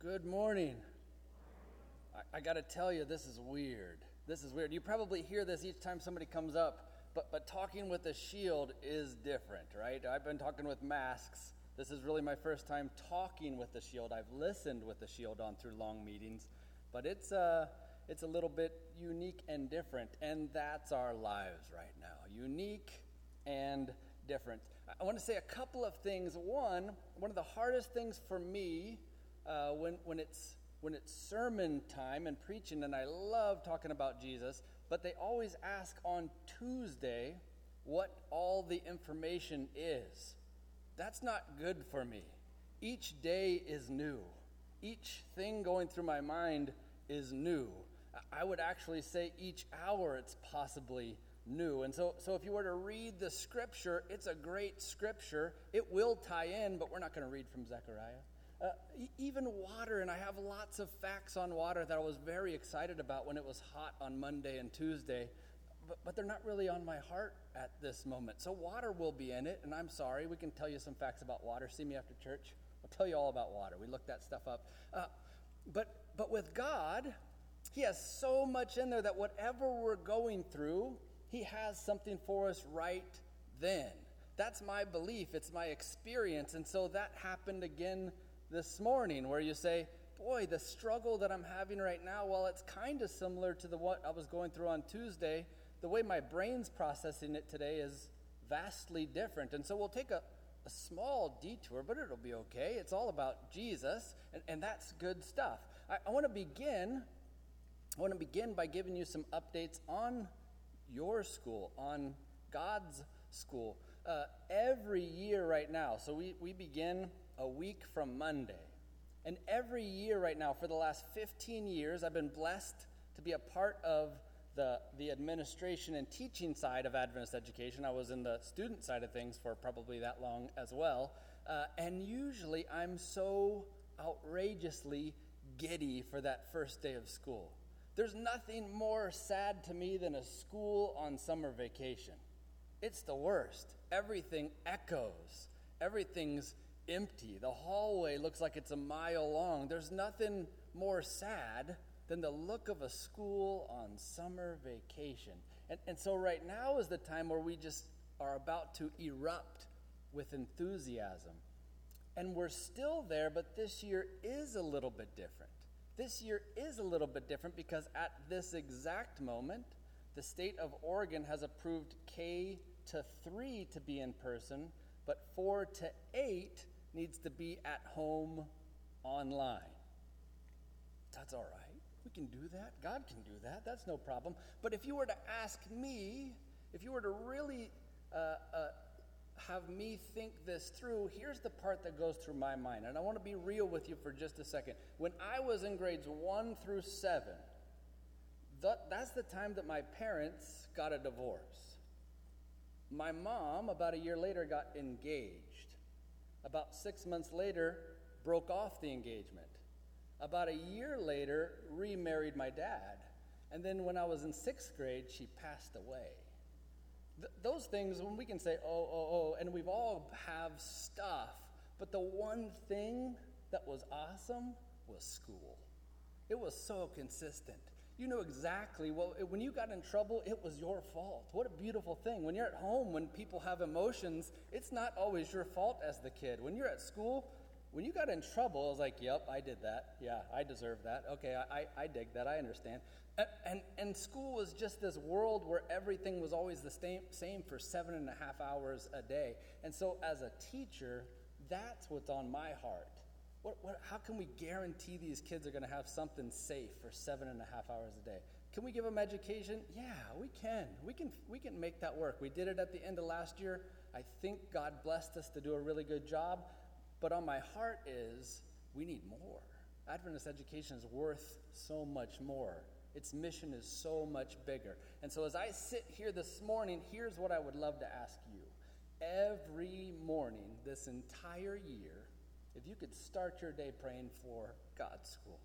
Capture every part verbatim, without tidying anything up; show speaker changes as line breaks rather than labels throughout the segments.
Good morning. I, I got to tell you, this is weird. This is weird. You probably hear this each time somebody comes up, but, but talking with a shield is different, right? I've been talking with masks. This is really my first time talking with the shield. I've listened with the shield on through long meetings, but it's, uh, it's a little bit unique and different, and that's our lives right now. Unique and different. I want to say a couple of things. One, one of the hardest things for me uh, when when it's when it's sermon time and preaching, and I love talking about Jesus, but they always ask on Tuesday what all the information is. That's not good for me. Each day is new. Each thing going through my mind is new. I would actually say each hour it's possibly new. And so, so if you were to read the scripture, it's a great scripture. It will tie in, but we're not going to read from Zechariah. Uh, e- even water, and I have lots of facts on water that I was very excited about when it was hot on Monday and Tuesday, but, but they're not really on my heart at this moment. So water will be in it, and I'm sorry. We can tell you some facts about water. See me after church. I'll tell you all about water. We looked that stuff up. Uh, but but with God, He has so much in there that whatever we're going through, He has something for us right then. That's my belief. It's my experience. And so that happened again this morning, where you say, boy, the struggle that I'm having right now, well, it's kind of similar to the what I was going through on Tuesday. The way my brain's processing it today is vastly different. And so we'll take a, a small detour, but it'll be okay. It's all about Jesus, and, and that's good stuff. I, I want to begin, I want to begin by giving you some updates on your school, on God's school. Uh, every year right now, so we, we begin a week from Monday. And every year right now, for the last fifteen years, I've been blessed to be a part of the, the administration and teaching side of Adventist education. I was in the student side of things for probably that long as well. Uh, and usually I'm so outrageously giddy for that first day of school. There's nothing more sad to me than a school on summer vacation. It's the worst. Everything echoes. Everything's empty. The hallway looks like it's a mile long. There's nothing more sad than the look of a school on summer vacation. And, and so right now is the time where we just are about to erupt with enthusiasm. And we're still there, but this year is a little bit different. This year is a little bit different because at this exact moment, the state of Oregon has approved K to three to be in person, but four to eight needs to be at home online. That's all right. We can do that. God can do that. That's no problem. But if you were to ask me, if you were to really uh, uh, have me think this through, here's the part that goes through my mind. And I want to be real with you for just a second. When I was in grades one through seven, that, that's the time that my parents got a divorce. My mom, about a year later, got engaged. About six months later, broke off the engagement. About a year later, remarried my dad. And then when I was in sixth grade, she passed away. Th- those things, when we can say, oh, oh, oh, and we've all have stuff, but the one thing that was awesome was school. It was so consistent. You knew exactly, well, when you got in trouble, it was your fault. What a beautiful thing. When you're at home, when people have emotions, it's not always your fault as the kid. When you're at school, when you got in trouble, I was like, yep, I did that. Yeah, I deserve that. Okay, I, I, I dig that. I understand. And, and and school was just this world where everything was always the same, same for seven and a half hours a day. And so as a teacher, that's what's on my heart. What, what, how can we guarantee these kids are going to have something safe for seven and a half hours a day? Can we give them education? Yeah, we can. We can we can make that work. We did it at the end of last year. I think God blessed us to do a really good job. But on my heart is, we need more. Adventist education is worth so much more. Its mission is so much bigger. And so as I sit here this morning, here's what I would love to ask you. Every morning this entire year, if you could start your day praying for God's school.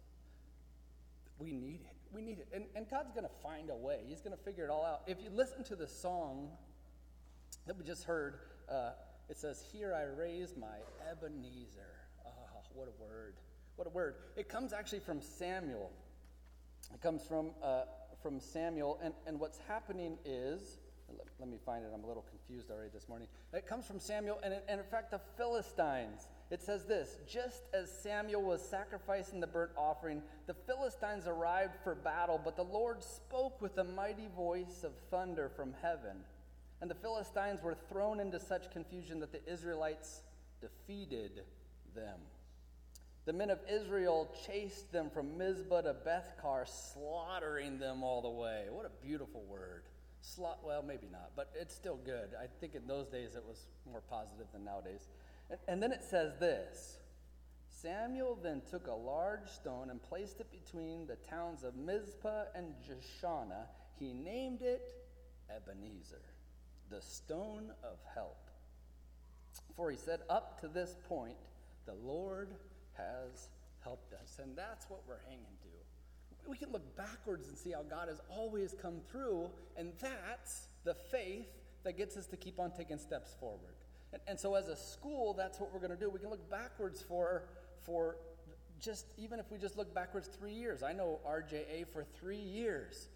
We need it. We need it. And, and God's going to find a way. He's going to figure it all out. If you listen to the song that we just heard, uh, it says, "Here I raise my Ebenezer." Oh, what a word. What a word. It comes actually from Samuel. It comes from uh, from Samuel, and, and what's happening is, let, let me find it, I'm a little confused already this morning. It comes from Samuel, and, it, and in fact the Philistines. It says this, just as Samuel was sacrificing the burnt offering, the Philistines arrived for battle, but the Lord spoke with a mighty voice of thunder from heaven. And the Philistines were thrown into such confusion that the Israelites defeated them. The men of Israel chased them from Mizpah to Bethkar, slaughtering them all the way. What a beautiful word. Sla- well, maybe not, but it's still good. I think in those days it was more positive than nowadays. And, and then it says this, Samuel then took a large stone and placed it between the towns of Mizpah and Jeshanah. He named it Ebenezer, the stone of help. For he said, up to this point, the Lord has helped us. And that's what we're hanging to. We can look backwards and see how God has always come through, and that's the faith that gets us to keep on taking steps forward. And, and so as a school, that's what we're going to do. We can look backwards for, for just, even if we just look backwards three years. I know R J A for three years.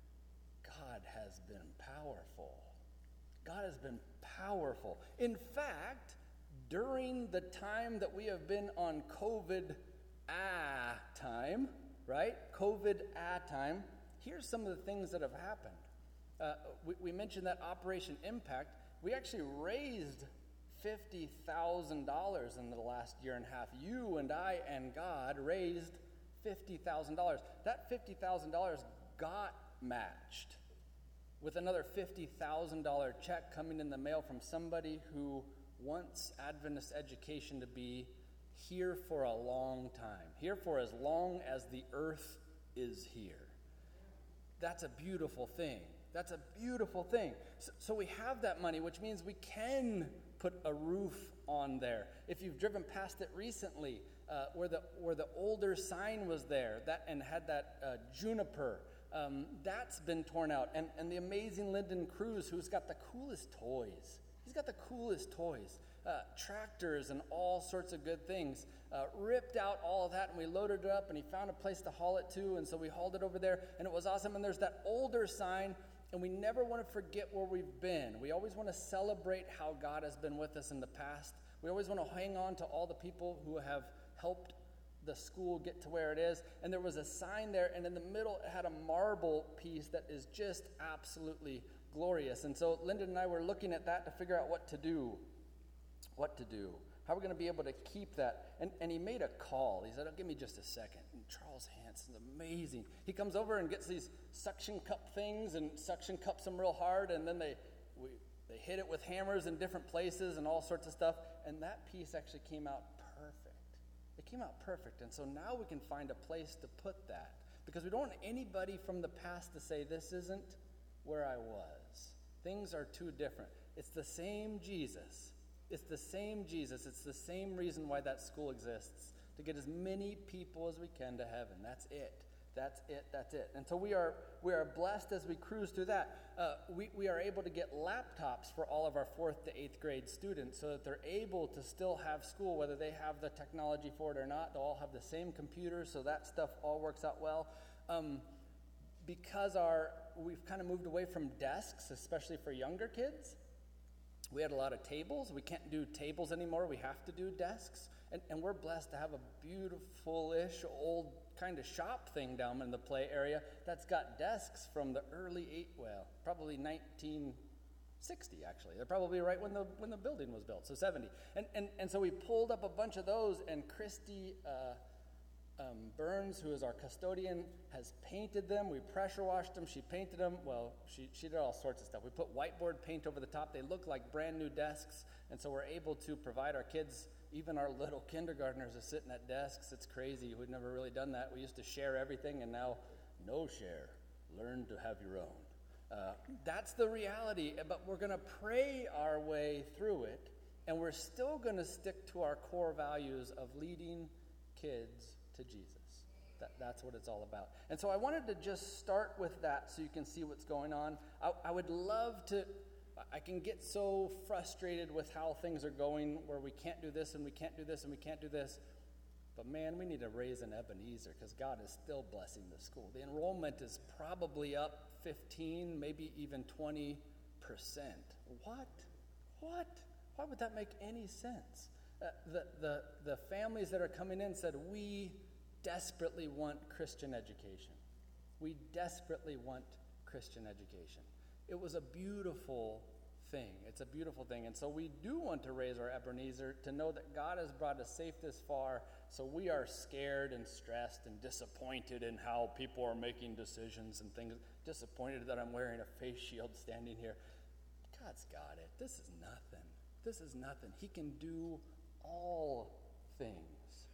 God has been powerful. God has been powerful. In fact, during the time that we have been on COVID ah time, right? COVID ah time, here's some of the things that have happened. Uh, we, we mentioned that Operation Impact. We actually raised fifty thousand dollars in the last year and a half. You and I and God raised fifty thousand dollars. That fifty thousand dollars got matched with another fifty thousand dollars check coming in the mail from somebody who wants Adventist education to be here for a long time, here for as long as the earth is here. That's a beautiful thing. That's a beautiful thing. So, so we have that money, which means we can put a roof on there. If you've driven past it recently, uh, where the where the older sign was there, that and had that uh, juniper, um, that's been torn out. And and the amazing Lyndon Cruz, who's got the coolest toys. He's got the coolest toys, uh, tractors and all sorts of good things. Uh, ripped out all of that, and we loaded it up, and he found a place to haul it to, and so we hauled it over there, and it was awesome. And there's that older sign, and we never want to forget where we've been. We always want to celebrate how God has been with us in the past. We always want to hang on to all the people who have helped the school get to where it is. And there was a sign there, and in the middle it had a marble piece that is just absolutely glorious. And so Lyndon and I were looking at that to figure out what to do. What to do. How are we going to be able to keep that? And, and he made a call. He said, oh, give me just a second. And Charles Hanson's amazing. He comes over and gets these suction cup things and suction cups them real hard, and then they we, they hit it with hammers in different places and all sorts of stuff. And that piece actually came out perfect. It came out perfect. And so now we can find a place to put that, because we don't want anybody from the past to say, this isn't where I was. Things are too different. It's the same Jesus. It's the same Jesus. It's the same reason why that school exists, to get as many people as we can to heaven. That's it. That's it. That's it. And so we are we are blessed as we cruise through that. Uh, we, we are able to get laptops for all of our fourth to eighth grade students so that they're able to still have school, whether they have the technology for it or not. They'll all have the same computers, so that stuff all works out well. Um, because our we've kind of moved away from desks, especially for younger kids. We had a lot of tables. We can't do tables anymore. We have to do desks. And, and we're blessed to have a beautiful-ish old kind of shop thing down in the play area that's got desks from the early eight, well, probably nineteen sixty, actually. They're probably right when the when the building was built, so seventy. And and, and so we pulled up a bunch of those, and Christy uh, um, Burns, who is our custodian, has painted them. We pressure washed them. She painted them. Well, she, she did all sorts of stuff. We put whiteboard paint over the top. They look like brand new desks, and so we're able to provide our kids, even our little kindergartners are sitting at desks. It's crazy. We've never really done that. We used to share everything, and now no share. Learn to have your own. Uh, that's the reality, but we're going to pray our way through it, and we're still going to stick to our core values of leading kids to Jesus. That, that's what it's all about. And so I wanted to just start with that so you can see what's going on. I, I would love to, I can get so frustrated with how things are going, where we can't do this and we can't do this and we can't do this. But man, we need to raise an Ebenezer because God is still blessing the school. The enrollment is probably up fifteen, maybe even twenty percent. What? What? Why would that make any sense? Uh, the, the, the families that are coming in said, we desperately want Christian education. We desperately want Christian education. It was a beautiful thing. It's a beautiful thing. And so we do want to raise our Ebenezer to know that God has brought us safe this far, so we are scared and stressed and disappointed in how people are making decisions and things. Disappointed that I'm wearing a face shield standing here. God's got it. This is nothing. This is nothing. He can do all things.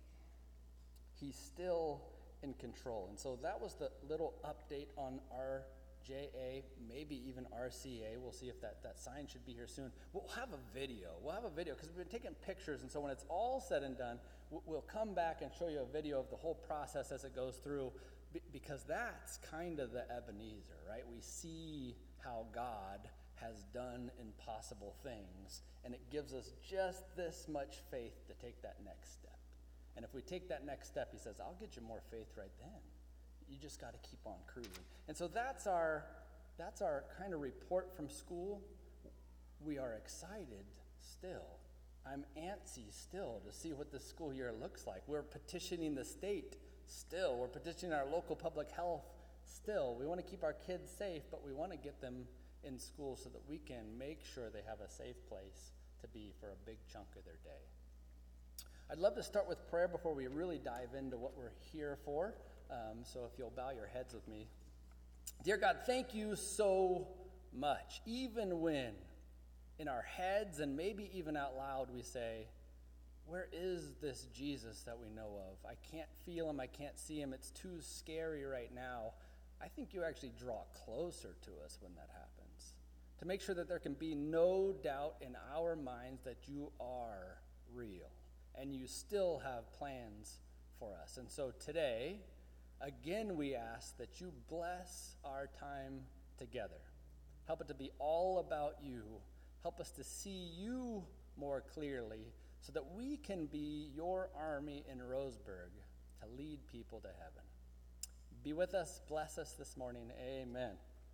He's still in control. And so that was the little update on our J A, maybe even R C A. We'll see if that, that sign should be here soon. We'll have a video. We'll have a video because we've been taking pictures. And so when it's all said and done, we'll come back and show you a video of the whole process as it goes through, because that's kind of the Ebenezer, right? We see how God has done impossible things, and it gives us just this much faith to take that next step. And if we take that next step, he says, I'll get you more faith right then. You just got to keep on cruising. And so that's our that's our kind of report from school. We are excited still. I'm antsy still to see what the school year looks like. We're petitioning the state still. We're petitioning our local public health still. We want to keep our kids safe, but we want to get them in school so that we can make sure they have a safe place to be for a big chunk of their day. I'd love to start with prayer before we really dive into what we're here for. Um, so if you'll bow your heads with me. Dear God, thank you so much. Even when in our heads and maybe even out loud we say, where is this Jesus that we know of? I can't feel him. I can't see him. It's too scary right now. I think you actually draw closer to us when that happens, to make sure that there can be no doubt in our minds that you are real and you still have plans for us. And so today, again, we ask that you bless our time together. Help it to be all about you. Help us to see you more clearly so that we can be your army in Roseburg to lead people to heaven. Be with us. Bless us this morning. Amen.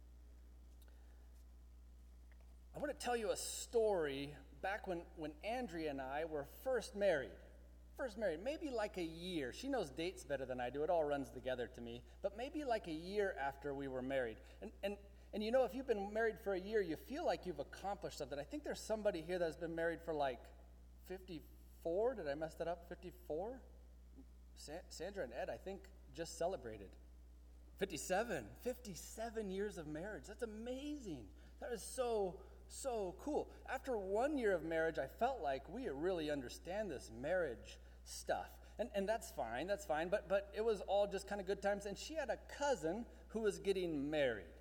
I want to tell you a story back when, when Andrea and I were first married. First married, maybe like a year. She knows dates better than I do. It all runs together to me. But maybe like a year after we were married. And and and you know, if you've been married for a year, you feel like you've accomplished something. I think there's somebody here that's been married for like fifty-four. Did I mess that up? fifty-four? Sa- Sandra and Ed, I think, just celebrated. fifty-seven. fifty-seven years of marriage. That's amazing. That is so So cool. After one year of marriage, I felt like we really understand this marriage stuff. And and that's fine, that's fine. But but it was all just kind of good times. And she had a cousin who was getting married.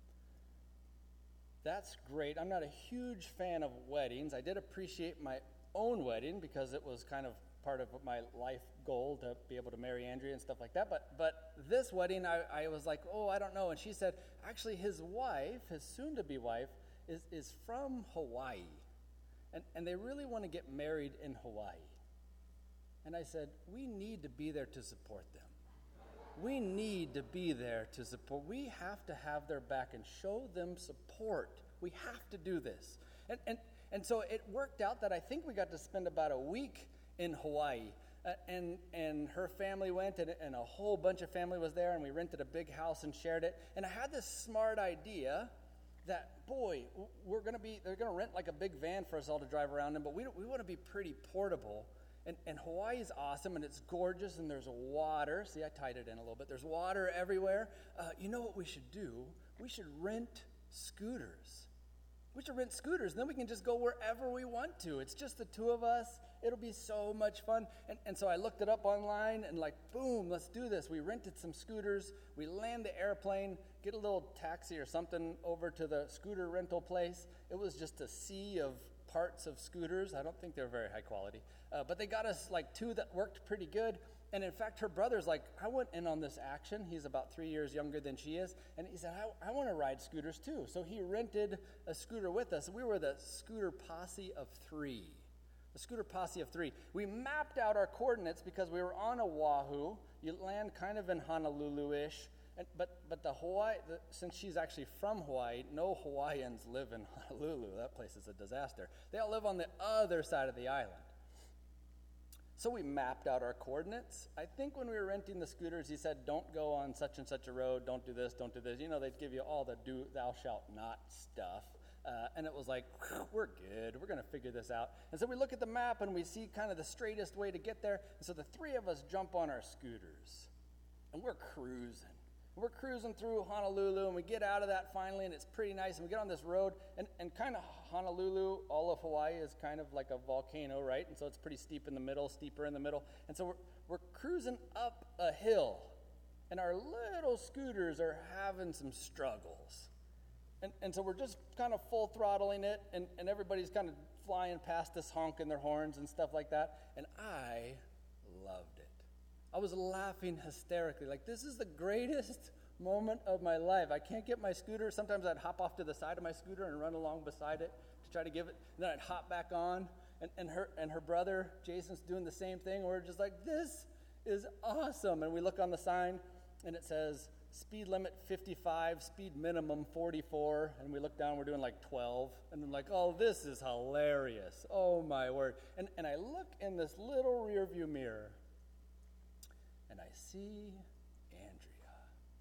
That's great. I'm not a huge fan of weddings. I did appreciate my own wedding because it was kind of part of my life goal to be able to marry Andrea and stuff like that. But but this wedding, I, I was like, oh, I don't know. And she said, actually, his wife, his soon-to-be wife, Is, is from Hawaii, and, and they really want to get married in Hawaii. And I said, we need to be there to support them. We need to be there to support. We have to have their back and show them support. We have to do this. And and, and so it worked out that I think we got to spend about a week in Hawaii. Uh, and and her family went, and, and a whole bunch of family was there, and we rented a big house and shared it. And I had this smart idea that, boy, we're going to be, they're going to rent like a big van for us all to drive around in, but we we want to be pretty portable. And, and Hawaii is awesome, and it's gorgeous, and there's water. See, I tied it in a little bit. There's water everywhere. Uh, you know what we should do? We should rent scooters. We should rent scooters, and then we can just go wherever we want to. It's just the two of us. It'll be so much fun. And, and so I looked it up online, and like, boom, let's do this. We rented some scooters. We land the airplane, get a little taxi or something over to the scooter rental place. It was just a sea of parts of scooters. I don't think they were very high quality. Uh, but they got us like two that worked pretty good. And in fact, her brother's like, I went in on this action. He's about three years younger than she is. And he said, I, I want to ride scooters too. So he rented a scooter with us. We were the scooter posse of three. a scooter posse of three. We mapped out our coordinates because we were on Oahu. You land kind of in Honolulu-ish. And, but but the Hawaii, the, since she's actually from Hawaii, no Hawaiians live in Honolulu. That place is a disaster. They all live on the other side of the island. So we mapped out our coordinates. I think when we were renting the scooters, he said, don't go on such and such a road, don't do this, don't do this. You know, they'd give you all the do, thou shalt not stuff. Uh, and it was like, we're good, we're gonna figure this out. And so we look at the map and we see kind of the straightest way to get there. And so the three of us jump on our scooters and we're cruising. We're cruising through Honolulu, and we get out of that finally, and it's pretty nice, and we get on this road, and, and kind of Honolulu, all of Hawaii is kind of like a volcano, right? And so it's pretty steep in the middle, steeper in the middle, and so we're, we're cruising up a hill, and our little scooters are having some struggles. And, and so we're just kind of full throttling it, and, and everybody's kind of flying past us, honking their horns and stuff like that, and I loved it. I was laughing hysterically, like this is the greatest moment of my life. I can't get my scooter. Sometimes I'd hop off to the side of my scooter and run along beside it to try to give it, and then I'd hop back on, and, and her and her brother, Jason's doing the same thing. We're just like, this is awesome. And we look on the sign, and it says, speed limit fifty-five, speed minimum forty-four, and we look down, we're doing like twelve, and I'm like, oh, this is hilarious. Oh, my word. And, and I look in this little rear view mirror, and I see Andrea.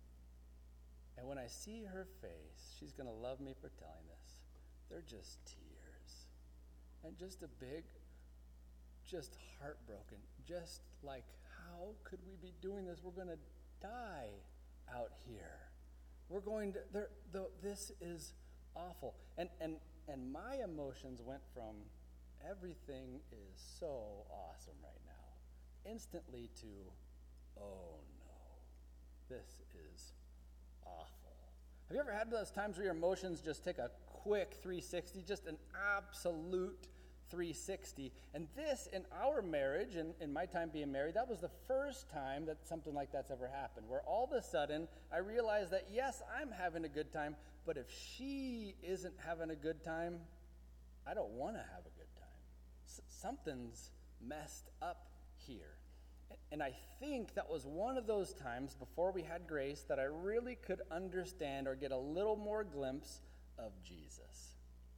And when I see her face, she's going to love me for telling this. They're just tears. And just a big, just heartbroken. Just like, how could we be doing this? We're going to die out here. We're going to, there, the, this is awful. And, and, and my emotions went from everything is so awesome right now, instantly to, oh no, this is awful. Have you ever had those times where your emotions just take a quick three sixty, just an absolute three sixty? And this, in our marriage, and in my time being married, that was the first time that something like that's ever happened, where all of a sudden I realized that, yes, I'm having a good time, but if she isn't having a good time, I don't want to have a good time. S- something's messed up here. And I think that was one of those times before we had grace that I really could understand or get a little more glimpse of Jesus.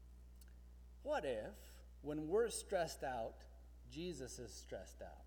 What if, when we're stressed out, Jesus is stressed out?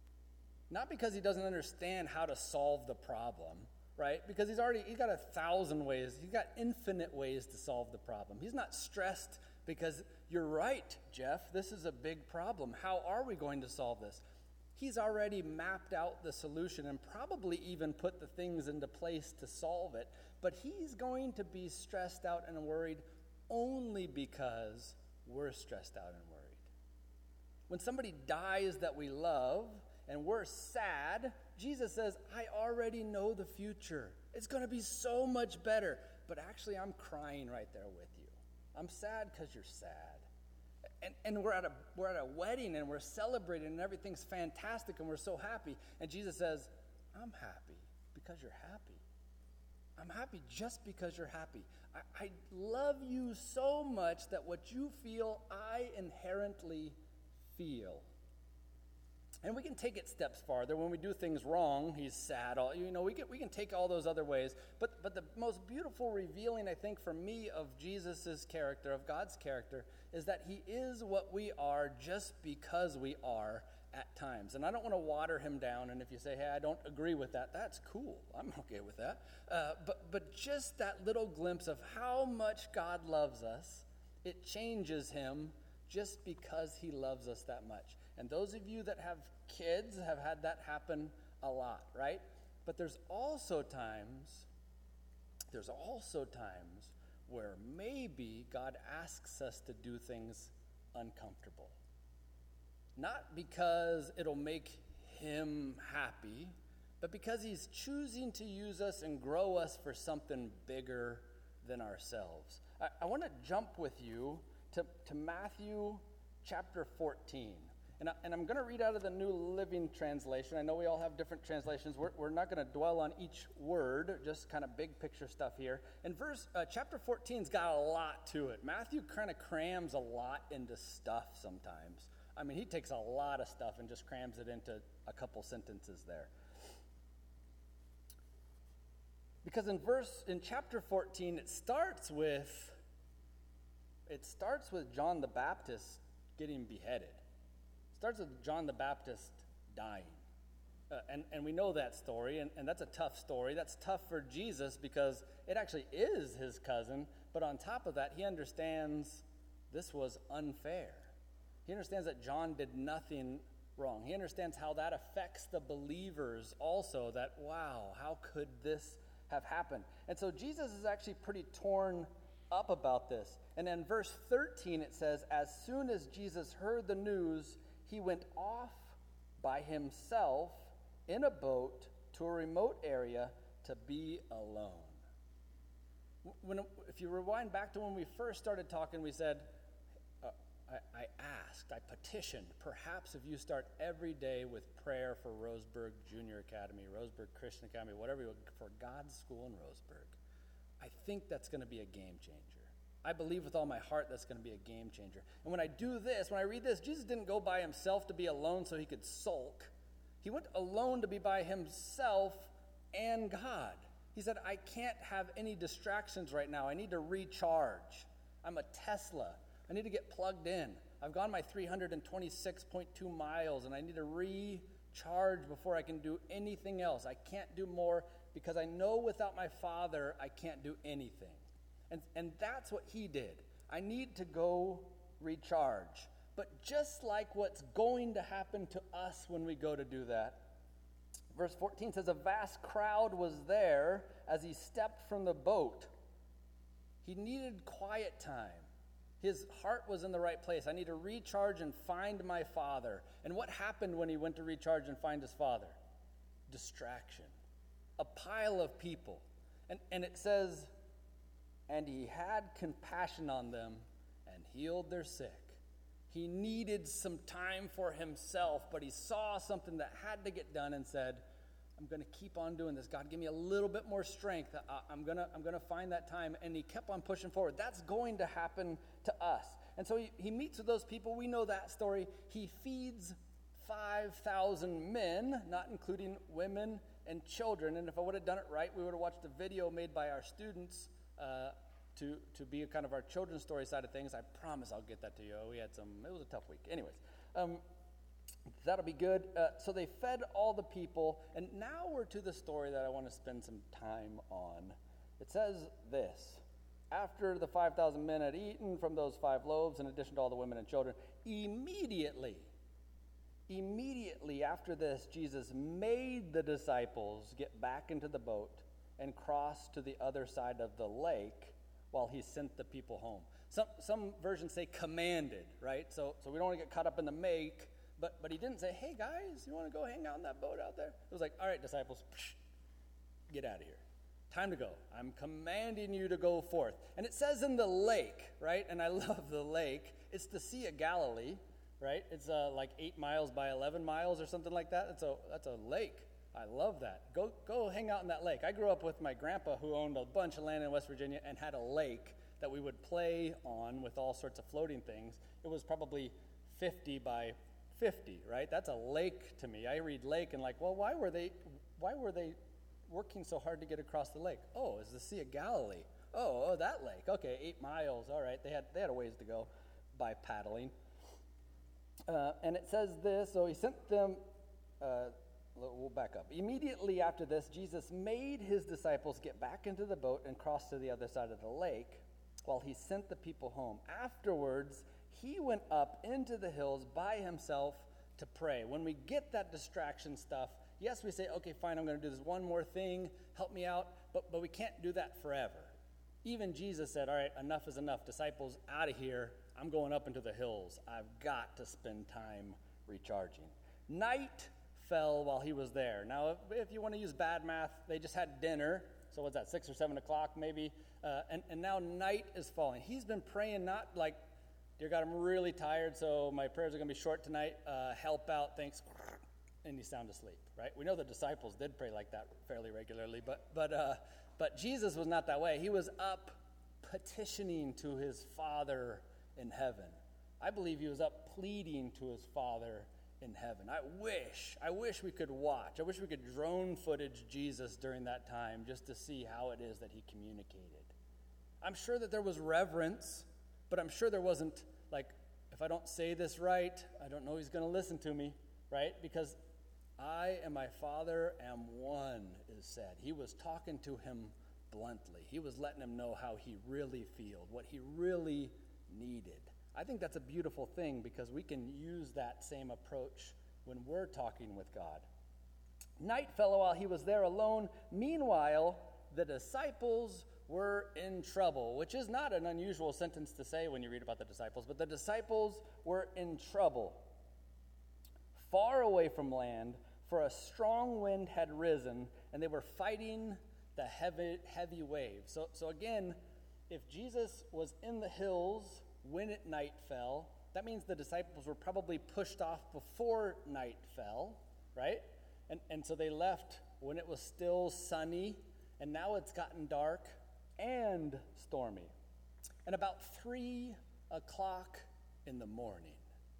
Not because he doesn't understand how to solve the problem, right? Because he's already, he's got a thousand ways, he's got infinite ways to solve the problem. He's not stressed because, you're right, Jeff, this is a big problem. How are we going to solve this? He's already mapped out the solution and probably even put the things into place to solve it. But he's going to be stressed out and worried only because we're stressed out and worried. When somebody dies that we love and we're sad, Jesus says, I already know the future. It's going to be so much better. But actually, I'm crying right there with you. I'm sad because you're sad. And, and we're at a we're at a wedding and we're celebrating and everything's fantastic and we're so happy. And Jesus says, I'm happy because you're happy. I'm happy just because you're happy. I, I love you so much that what you feel, I inherently feel. And we can take it steps farther. When we do things wrong, he's sad. All, you know, we can, we can take all those other ways. But, but the most beautiful revealing, I think, for me of Jesus' character, of God's character, is that he is what we are just because we are at times. And I don't want to water him down. And if you say, hey, I don't agree with that, that's cool. I'm okay with that. Uh, but, but just that little glimpse of how much God loves us, it changes him just because he loves us that much. And those of you that have kids have had that happen a lot, right? But there's also times, there's also times where maybe God asks us to do things uncomfortable. Not because it'll make him happy, but because he's choosing to use us and grow us for something bigger than ourselves. I, I want to jump with you to, to Matthew chapter fourteen. And, I, and I'm going to read out of the New Living Translation. I know we all have different translations. We're, we're not going to dwell on each word, just kind of big picture stuff here. And verse uh, chapter fourteen's got a lot to it. Matthew kind of crams a lot into stuff sometimes. I mean, he takes a lot of stuff and just crams it into a couple sentences there. Because in verse, in chapter fourteen, it starts with, it starts with John the Baptist getting beheaded. It starts with John the Baptist dying. Uh, and, and we know that story, and, and that's a tough story. That's tough for Jesus because it actually is his cousin, but on top of that, he understands this was unfair. He understands that John did nothing wrong. He understands how that affects the believers also, that, wow, how could this have happened? And so Jesus is actually pretty torn up about this. And in verse thirteen, it says, as soon as Jesus heard the news, he went off by himself in a boat to a remote area to be alone. When, if you rewind back to when we first started talking, we said, uh, I, I asked, I petitioned, perhaps if you start every day with prayer for Roseburg Junior Academy, Roseburg Christian Academy, whatever you want, for God's school in Roseburg, I think that's going to be a game changer. I believe with all my heart that's going to be a game changer. And when I do this, when I read this, Jesus didn't go by himself to be alone so he could sulk. He went alone to be by himself and God. He said, I can't have any distractions right now. I need to recharge. I'm a Tesla. I need to get plugged in. I've gone my three hundred twenty-six point two miles, and I need to recharge before I can do anything else. I can't do more because I know without my Father, I can't do anything. And, and that's what he did. I need to go recharge. But just like what's going to happen to us when we go to do that, verse fourteen says, a vast crowd was there as he stepped from the boat. He needed quiet time. His heart was in the right place. I need to recharge and find my Father. And what happened when he went to recharge and find his Father? Distraction. A pile of people. And, and it says, and he had compassion on them and healed their sick. He needed some time for himself, but he saw something that had to get done and said, I'm going to keep on doing this. God, give me a little bit more strength. I, I'm going to I'm going to find that time. And he kept on pushing forward. That's going to happen to us. And so he, he meets with those people. We know that story. He feeds five thousand men, not including women and children. And if I would have done it right, we would have watched a video made by our students uh, to, to be a kind of our children's story side of things. I promise I'll get that to you. We had some, it was a tough week. Anyways, um, that'll be good. Uh, so they fed all the people, and now we're to the story that I want to spend some time on. It says this, after the five thousand men had eaten from those five loaves, in addition to all the women and children, immediately, immediately after this, Jesus made the disciples get back into the boat and cross to the other side of the lake while he sent the people home. Some some versions say commanded, right? So so we don't want to get caught up in the make, but but he didn't say, hey guys, you want to go hang out in that boat out there? It was like, all right, disciples, get out of here. Time to go. I'm commanding you to go forth. And it says in the lake, right? And I love the lake. It's the Sea of Galilee, right? It's uh, like eight miles by eleven miles or something like that. That's a that's a lake. I love that. Go go hang out in that lake. I grew up with my grandpa who owned a bunch of land in West Virginia and had a lake that we would play on with all sorts of floating things. It was probably fifty by fifty, right? That's a lake to me. I read lake and like, well, why were they why were they working so hard to get across the lake? Oh, it's the Sea of Galilee. Oh, oh, that lake. Okay, eight miles. All right, they had they had a ways to go by paddling. Uh, and it says this, so he sent them, uh, we'll back up. Immediately after this, Jesus made his disciples get back into the boat and cross to the other side of the lake while he sent the people home. Afterwards, he went up into the hills by himself to pray. When we get that distraction stuff, yes, we say, okay, fine, I'm going to do this one more thing, help me out, but, but we can't do that forever. Even Jesus said, all right, enough is enough. Disciples, out of here. I'm going up into the hills. I've got to spend time recharging. Night fell while he was there. Now, if, if you want to use bad math, they just had dinner. So what's that, six or seven o'clock maybe? Uh, and, and now night is falling. He's been praying not like, dear God, I'm really tired, so my prayers are going to be short tonight. Uh, help out, thanks. And he's sound asleep, right? We know the disciples did pray like that fairly regularly, but but uh, but Jesus was not that way. He was up petitioning to his Father in heaven. I believe he was up pleading to his Father in heaven. I wish, I wish we could watch. I wish we could drone footage Jesus during that time just to see how it is that he communicated. I'm sure that there was reverence, but I'm sure there wasn't like, if I don't say this right, I don't know he's going to listen to me, right? Because I and my Father am one, is said. He was talking to him bluntly. He was letting him know how he really feels, what he really needed. I think that's a beautiful thing because we can use that same approach when we're talking with God. Night fell while he was there alone. Meanwhile, the disciples were in trouble, which is not an unusual sentence to say when you read about the disciples, but the disciples were in trouble. Far away from land, for a strong wind had risen, and they were fighting the heavy, heavy waves. So, so again, if Jesus was in the hills when it night fell, that means the disciples were probably pushed off before night fell, right? And, and so they left when it was still sunny, and now it's gotten dark and stormy. And about three o'clock in the morning,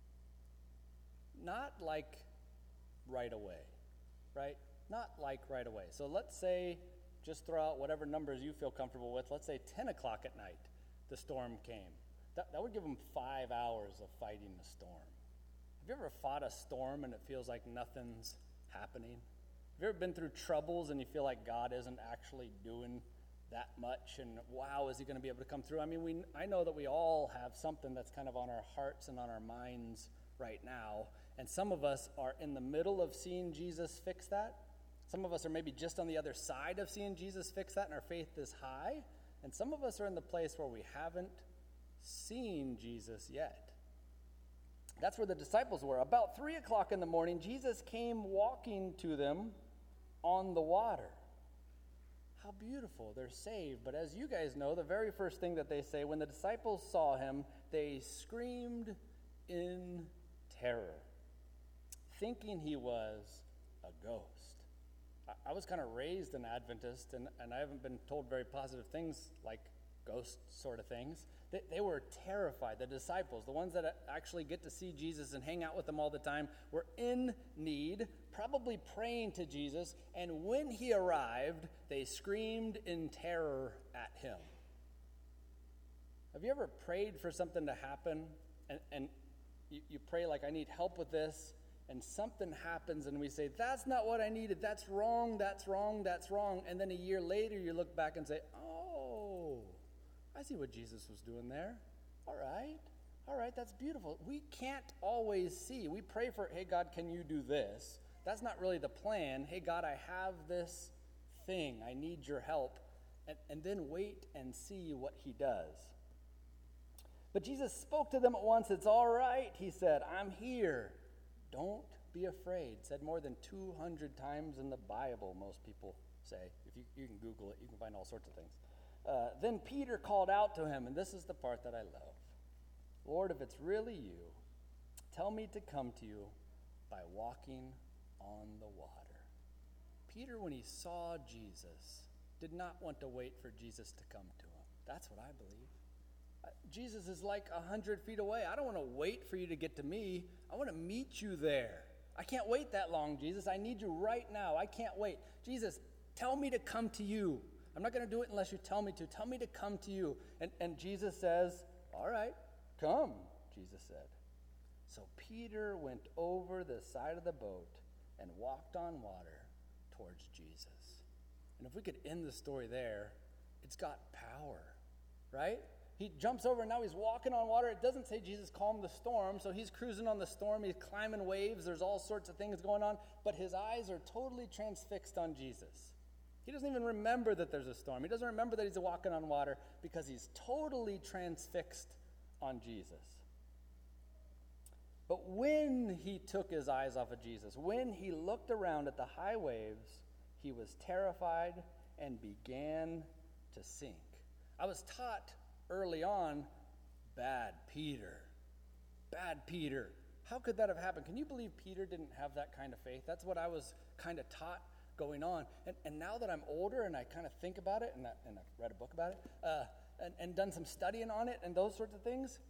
not like right away, right? Not like right away. So let's say, just throw out whatever numbers you feel comfortable with, let's say ten o'clock at night, the storm came. That, that would give them five hours of fighting the storm. Have you ever fought a storm and it feels like nothing's happening? Have you ever been through troubles and you feel like God isn't actually doing that much, and wow, is he going to be able to come through? I mean, we I know that we all have something that's kind of on our hearts and on our minds right now, and some of us are in the middle of seeing Jesus fix that. Some of us are maybe just on the other side of seeing Jesus fix that, and our faith is high, and some of us are in the place where we haven't seen Jesus yet. That's where the disciples were. About three o'clock in the morning, Jesus came walking to them on the water. How beautiful, they're saved. But as you guys know, the very first thing that they say, when the disciples saw him, they screamed in terror, thinking he was a ghost. I, I was kind of raised an Adventist, and, and I haven't been told very positive things like ghost sort of things. They, they were terrified. The disciples, the ones that actually get to see Jesus and hang out with him all the time, were in need, probably praying to Jesus, and when he arrived, they screamed in terror at him. Have you ever prayed for something to happen, and, and you, you pray like, I need help with this, and something happens, and we say, that's not what I needed, that's wrong, that's wrong, that's wrong, and then a year later you look back and say, oh, I see what Jesus was doing there. All right, all right, that's beautiful. We can't always see. We pray for, hey, God, can you do this? That's not really the plan. Hey, God, I have this thing. I need your help. And, and then wait and see what he does. But Jesus spoke to them at once. It's all right, he said. I'm here. Don't be afraid. Said more than two hundred times in the Bible, most people say. If you, you can Google it, you can find all sorts of things. Uh, then Peter called out to him, and this is the part that I love. Lord, if it's really you, tell me to come to you by walking on the water. Peter, when he saw Jesus, did not want to wait for Jesus to come to him. That's what I believe. Uh, Jesus is like a hundred feet away. I don't want to wait for you to get to me. I want to meet you there. I can't wait that long, Jesus. I need you right now. I can't wait. Jesus, tell me to come to you. I'm not going to do it unless you tell me to. Tell me to come to you. And, and Jesus says, all right, come, Jesus said. So Peter went over the side of the boat and walked on water towards Jesus. And if we could end the story there, it's got power, right? He jumps over and now he's walking on water. It doesn't say Jesus calmed the storm, so he's cruising on the storm. He's climbing waves. There's all sorts of things going on, but his eyes are totally transfixed on Jesus. He doesn't even remember that there's a storm. He doesn't remember that he's walking on water because he's totally transfixed on Jesus. But when he took his eyes off of Jesus, when he looked around at the high waves, he was terrified and began to sink. I was taught early on, bad Peter, bad Peter. How could that have happened? Can you believe Peter didn't have that kind of faith? That's what I was kind of taught going on. And, and now that I'm older and I kind of think about it, and, I, and I've read a book about it, uh, and, and done some studying on it and those sorts of things,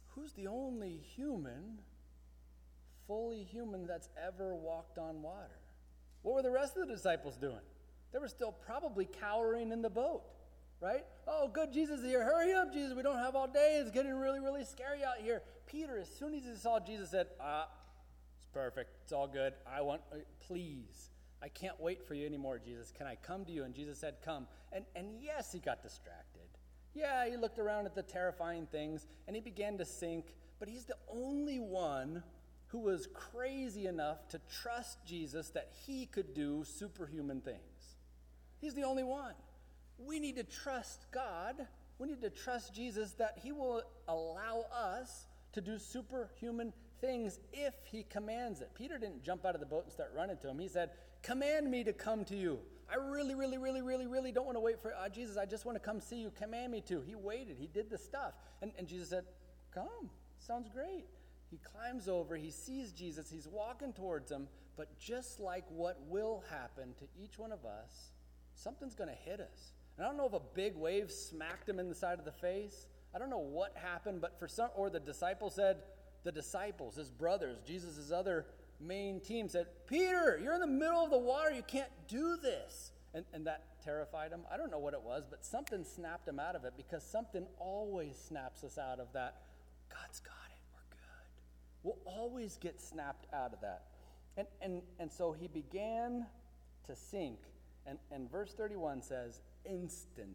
who's the only human, fully human, that's ever walked on water? What were the rest of the disciples doing? They were still probably cowering in the boat, right? Oh, good, Jesus is here. Hurry up, Jesus. We don't have all day. It's getting really, really scary out here. Peter, as soon as he saw Jesus, said, ah, it's perfect. It's all good. I want, uh, please. I can't wait for you anymore, Jesus. Can I come to you? And Jesus said, come. And, and yes, he got distracted. Yeah, he looked around at the terrifying things, and he began to sink. But he's the only one who was crazy enough to trust Jesus that he could do superhuman things. He's the only one. We need to trust God. We need to trust Jesus that he will allow us to do superhuman things if he commands it. Peter didn't jump out of the boat and start running to him. He said, command me to come to you. I really, really, really, really, really don't want to wait for uh, Jesus. I just want to come see you. Command me to. He waited. He did the stuff. And, and Jesus said, come. Sounds great. He climbs over, he sees Jesus, he's walking towards him, but just like what will happen to each one of us, something's going to hit us. And I don't know if a big wave smacked him in the side of the face. I don't know what happened, but for some, or the disciples said, the disciples, his brothers, Jesus' other main team said, Peter, you're in the middle of the water, you can't do this. And, and that terrified him. I don't know what it was, but something snapped him out of it, because something always snaps us out of that. God's got it. We'll always get snapped out of that. And and and so he began to sink. And, and verse thirty-one says, instantly.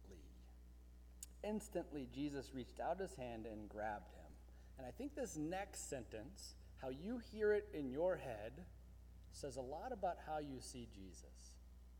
Instantly, Jesus reached out his hand and grabbed him. And I think this next sentence, how you hear it in your head, says a lot about how you see Jesus.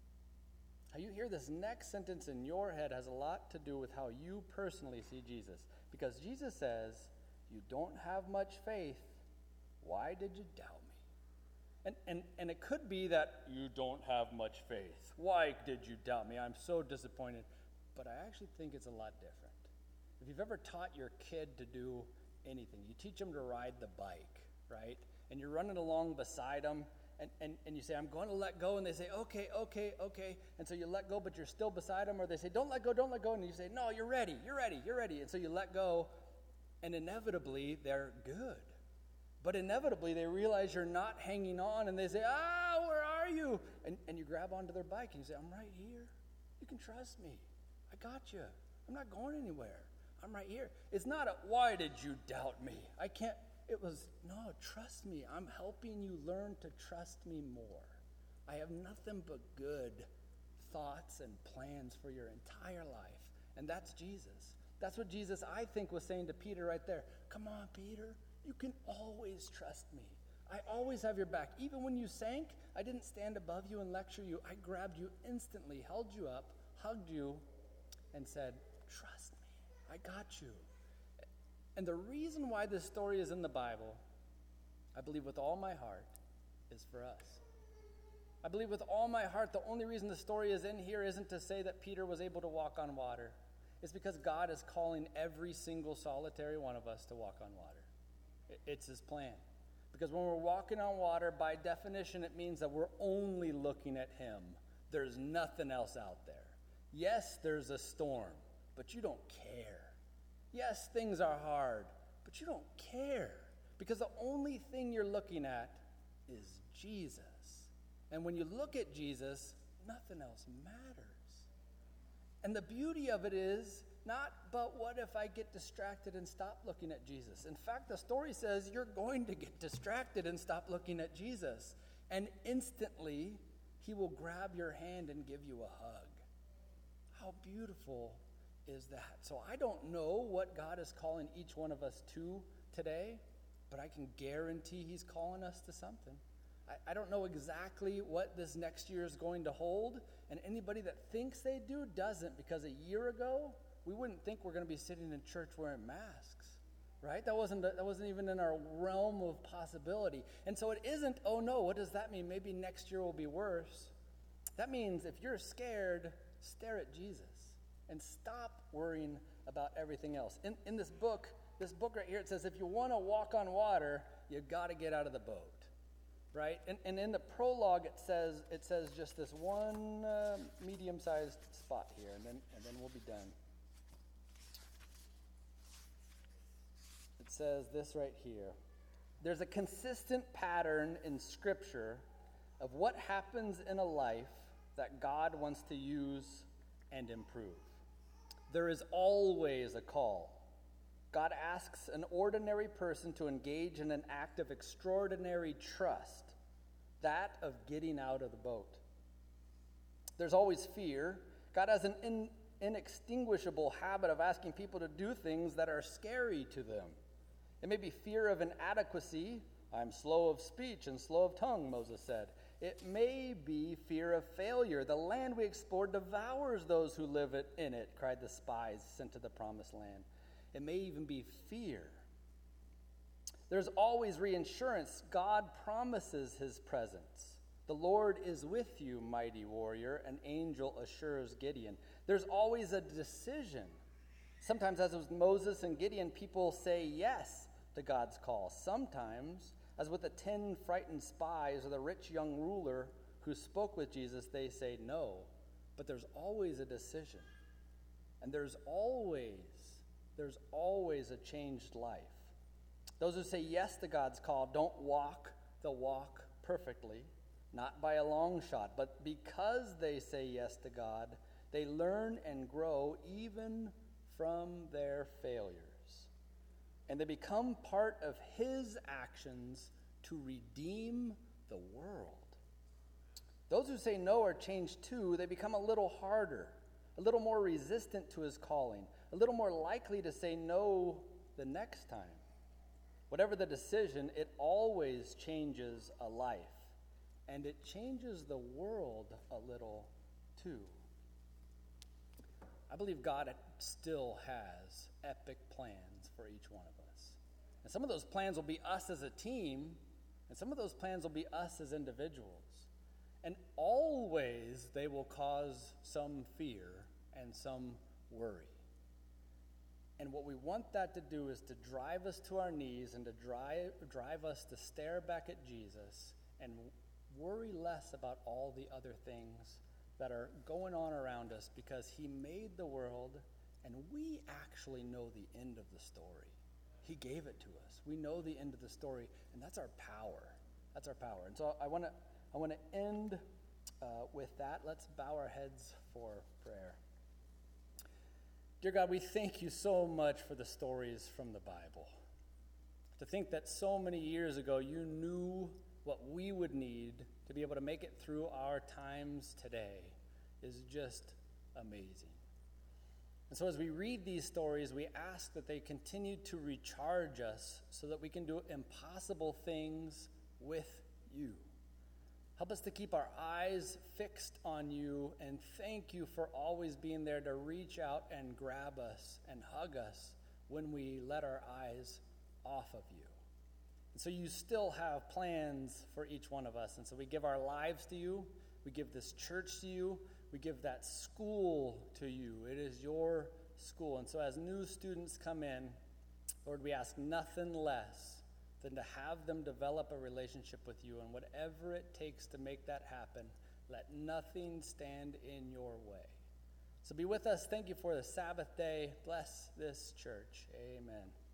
How you hear this next sentence in your head has a lot to do with how you personally see Jesus. Because Jesus says, you don't have much faith. Why did you doubt me? And, and, and it could be that you don't have much faith. Why did you doubt me? I'm so disappointed. But I actually think it's a lot different. If you've ever taught your kid to do anything, you teach them to ride the bike, right? And you're running along beside them, and, and, and you say, I'm going to let go. And they say, okay, okay, okay. And so you let go, but you're still beside them. Or they say, don't let go, don't let go. And you say, no, you're ready, you're ready, you're ready. And so you let go. And inevitably, they're good. But inevitably, they realize you're not hanging on, and they say, ah, where are you? And, and you grab onto their bike, and you say, I'm right here. You can trust me. I got you. I'm not going anywhere. I'm right here. It's not a, why did you doubt me? I can't. It was, no, trust me. I'm helping you learn to trust me more. I have nothing but good thoughts and plans for your entire life. And that's Jesus. That's what Jesus, I think, was saying to Peter right there. Come on, Peter. You can always trust me. I always have your back. Even when you sank, I didn't stand above you and lecture you. I grabbed you instantly, held you up, hugged you, and said, trust me. I got you. And the reason why this story is in the Bible, I believe with all my heart, is for us. I believe with all my heart, the only reason the story is in here isn't to say that Peter was able to walk on water. It's because God is calling every single solitary one of us to walk on water. It's his plan. Because when we're walking on water, by definition, it means that we're only looking at him. There's nothing else out there. Yes, there's a storm, but you don't care. Yes, things are hard, but you don't care. Because the only thing you're looking at is Jesus. And when you look at Jesus, nothing else matters. And the beauty of it is not, but what if I get distracted and stop looking at Jesus? In fact, the story says you're going to get distracted and stop looking at Jesus. And instantly, he will grab your hand and give you a hug. How beautiful is that? So I don't know what God is calling each one of us to today, but I can guarantee he's calling us to something. I, I don't know exactly what this next year is going to hold, and anybody that thinks they do doesn't, because a year ago, we wouldn't think we're going to be sitting in church wearing masks, right? That wasn't that wasn't even in our realm of possibility. And so it isn't, oh no, what does that mean? Maybe next year will be worse. That means if you're scared, stare at Jesus and stop worrying about everything else. In, in this book, this book right here, it says if you want to walk on water, you got to get out of the boat. Right? And, and in the prologue, it says it says just this one uh, medium-sized spot here, and then and then we'll be done. It says this right here. There's a consistent pattern in Scripture of what happens in a life that God wants to use and improve. There is always a call. God asks an ordinary person to engage in an act of extraordinary trust, that of getting out of the boat. There's always fear. God has an in, inextinguishable habit of asking people to do things that are scary to them. It may be fear of inadequacy. I'm slow of speech and slow of tongue, Moses said. It may be fear of failure. The land we explored devours those who live it, in it, cried the spies sent to the promised land. It may even be fear. There's always reassurance. God promises his presence. The Lord is with you, mighty warrior, an angel assures Gideon. There's always a decision. Sometimes, as with Moses and Gideon, people say yes to God's call. Sometimes, as with the ten frightened spies or the rich young ruler who spoke with Jesus, they say no. But there's always a decision. And there's always, there's always a changed life. Those who say yes to God's call don't walk the walk perfectly, not by a long shot, but because they say yes to God, they learn and grow even from their failures. And they become part of his actions to redeem the world. Those who say no are changed too. They become a little harder, a little more resistant to his calling, a little more likely to say no the next time. Whatever the decision, it always changes a life. And it changes the world a little too. I believe God still has epic plans for each one of us. And some of those plans will be us as a team, and some of those plans will be us as individuals. And always they will cause some fear and some worry. And what we want that to do is to drive us to our knees and to drive, drive us to stare back at Jesus and worry less about all the other things that are going on around us, because he made the world and we actually know the end of the story. He gave it to us. We know the end of the story, and that's our power. That's our power. And so I want to I want to end uh, with that. Let's bow our heads for prayer. Dear God, we thank you so much for the stories from the Bible. To think that so many years ago you knew what we would need to be able to make it through our times today is just amazing. And so as we read these stories, we ask that they continue to recharge us so that we can do impossible things with you. Help us to keep our eyes fixed on you, and thank you for always being there to reach out and grab us and hug us when we let our eyes off of you. And so you still have plans for each one of us. And so we give our lives to you. We give this church to you. We give that school to you. It is your school. And so as new students come in, Lord, we ask nothing less than to have them develop a relationship with you. And whatever it takes to make that happen, let nothing stand in your way. So be with us. Thank you for the Sabbath day. Bless this church. Amen.